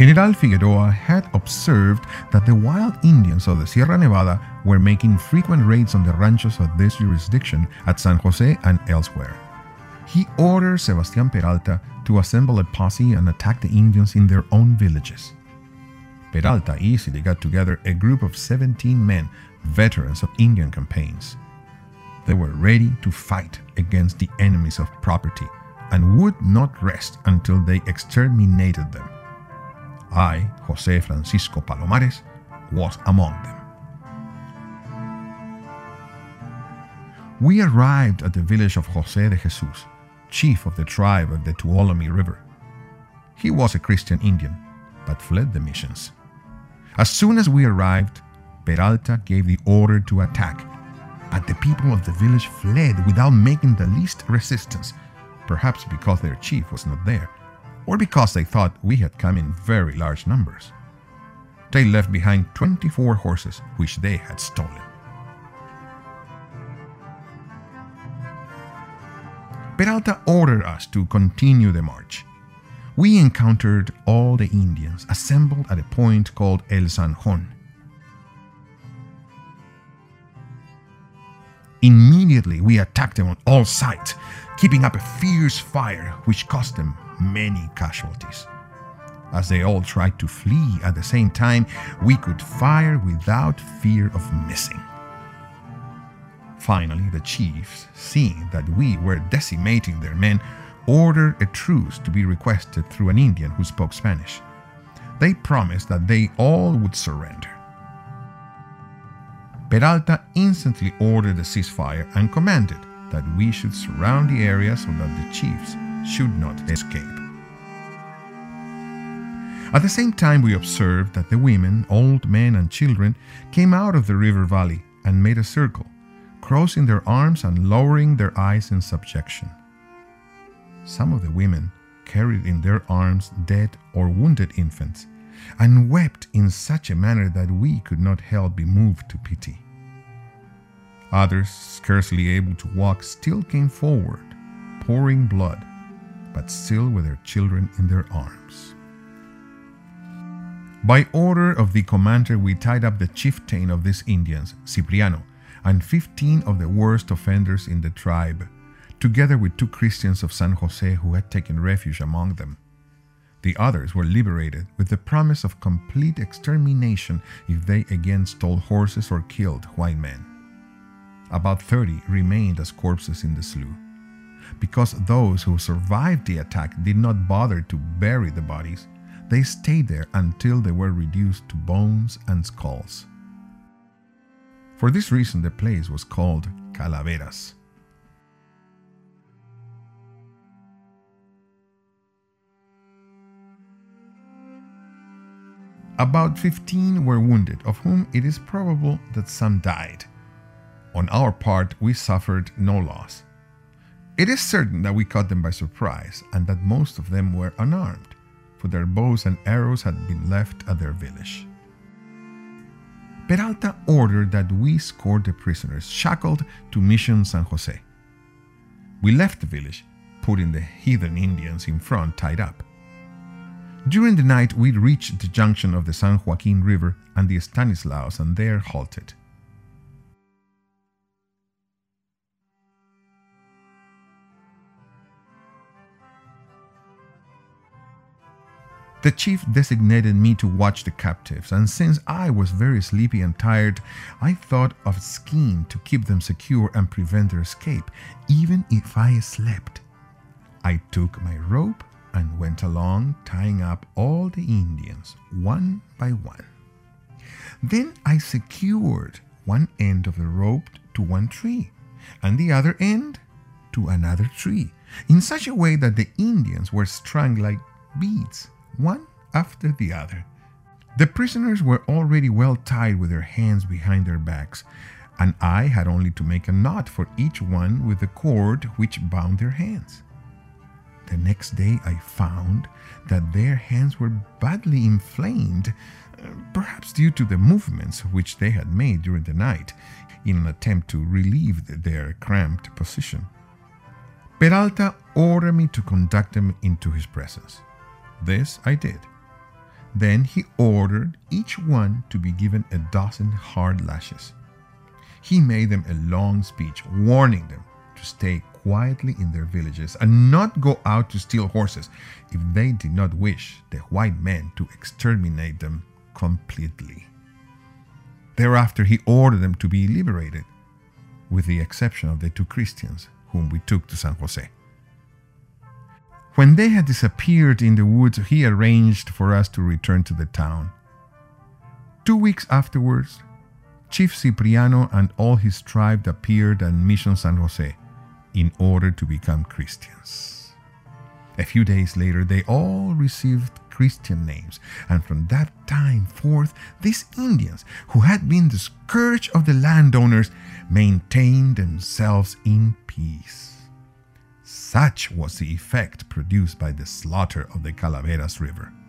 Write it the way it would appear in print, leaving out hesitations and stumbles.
General Figueroa had observed that the wild Indians of the Sierra Nevada were making frequent raids on the ranchos of this jurisdiction at San Jose and elsewhere. He ordered Sebastián Peralta to assemble a posse and attack the Indians in their own villages. Peralta easily got together a group of 17 men, veterans of Indian campaigns. They were ready to fight against the enemies of property and would not rest until they exterminated them. I, José Francisco Palomares, was among them. We arrived at the village of José de Jesús, chief of the tribe of the Tuolumne River. He was a Christian Indian, but fled the missions. As soon as we arrived, Peralta gave the order to attack, but the people of the village fled without making the least resistance, perhaps because their chief was not there, or because they thought we had come in very large numbers. They left behind 24 horses which they had stolen. Peralta ordered us to continue the march. We encountered all the Indians assembled at a point called El Zanjón. Immediately we attacked them on all sides, keeping up a fierce fire which cost them many casualties. As they all tried to flee at the same time, we could fire without fear of missing. Finally, the chiefs, seeing that we were decimating their men, ordered a truce to be requested through an Indian who spoke Spanish. They promised that they all would surrender. Peralta instantly ordered a ceasefire and commanded that we should surround the area so that the chiefs should not escape. At the same time, we observed that the women, old men, and children came out of the river valley and made a circle, crossing their arms and lowering their eyes in subjection. Some of the women carried in their arms dead or wounded infants, and wept in such a manner that we could not help be moved to pity. Others, scarcely able to walk, still came forward, pouring blood, but still with their children in their arms. By order of the commander, we tied up the chieftain of these Indians, Cipriano, and 15 of the worst offenders in the tribe, together with 2 Christians of San Jose who had taken refuge among them. The others were liberated with the promise of complete extermination if they again stole horses or killed white men. About 30 remained as corpses in the slough. Because those who survived the attack did not bother to bury the bodies, they stayed there until they were reduced to bones and skulls. For this reason, the place was called Calaveras. About 15 were wounded, of whom it is probable that some died. On our part, we suffered no loss. It is certain that we caught them by surprise and that most of them were unarmed, for their bows and arrows had been left at their village. Peralta ordered that we escort the prisoners shackled to Mission San Jose. We left the village, putting the heathen Indians in front tied up. During the night, we reached the junction of the San Joaquin River and the Stanislaus and there halted. The chief designated me to watch the captives, and since I was very sleepy and tired, I thought of a scheme to keep them secure and prevent their escape, even if I slept. I took my rope and went along, tying up all the Indians, one by one. Then I secured one end of the rope to one tree, and the other end to another tree, in such a way that the Indians were strung like beads, one after the other. The prisoners were already well tied with their hands behind their backs, and I had only to make a knot for each one with the cord which bound their hands. The next day I found that their hands were badly inflamed, perhaps due to the movements which they had made during the night in an attempt to relieve their cramped position. Peralta ordered me to conduct them into his presence. This I did. Then he ordered each one to be given a dozen hard lashes. He made them a long speech warning them to stay quietly in their villages and not go out to steal horses if they did not wish the white men to exterminate them completely. Thereafter, he ordered them to be liberated, with the exception of the 2 Christians whom we took to San Jose. When they had disappeared in the woods, he arranged for us to return to the town. 2 weeks afterwards, Chief Cipriano and all his tribe appeared at Mission San Jose in order to become Christians. A few days later, they all received Christian names, and from that time forth, these Indians, who had been the scourge of the landowners, maintained themselves in peace. Such was the effect produced by the slaughter of the Calaveras River.